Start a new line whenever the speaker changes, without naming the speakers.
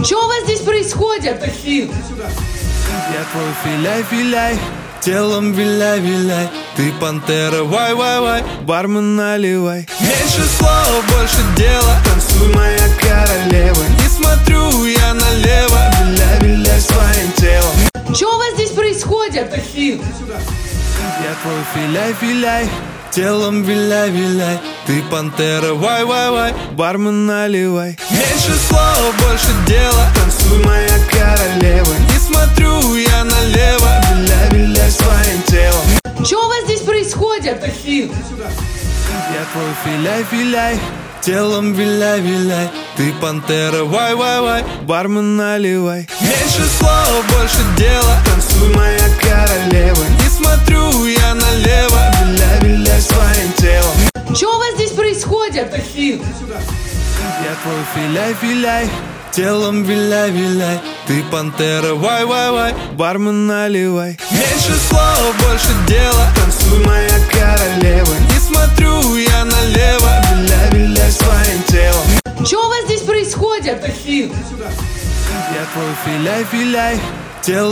Что у вас здесь происходит?
Это хит.
Я твой филяй-филяй, телом виляй-виляй. Ты пантера, вай-вай-вай, бармен наливай. Меньше слов, больше дела, танцуй, моя королева. Не смотрю я налево, виляй-виляй своим телом.
Что у вас здесь происходит?
Это хит.
Я твой филяй-филяй, телом виляй-виляй. Ты пантера, вай-вай-вай, бармен наливай. Меньше слов, больше дела, танцуй, моя королева. Не смотрю я налево, виляй-виляй своим телом.
Что у вас здесь происходит?
Это хит.
Я твой филяй-филяй, телом виляй-виляй. Ты пантера, вай-вай-вай, бармен наливай. Меньше слов, больше дела, танцуй, моя королева. Не смотрю я налево, виляй-виляй своим телом.
Что у вас здесь происходит?
Это хит.
Я твой филяй-филяй, телом виляй-виляй. Ты пантера, вай-вай-вай, бармен наливай. Меньше слов, больше дела, танцуй, моя королева. Не смотрю я налево, виляй-виляй своим телом.
Что у вас здесь происходит?
Это хит.
Я твой филяй-филяй, телом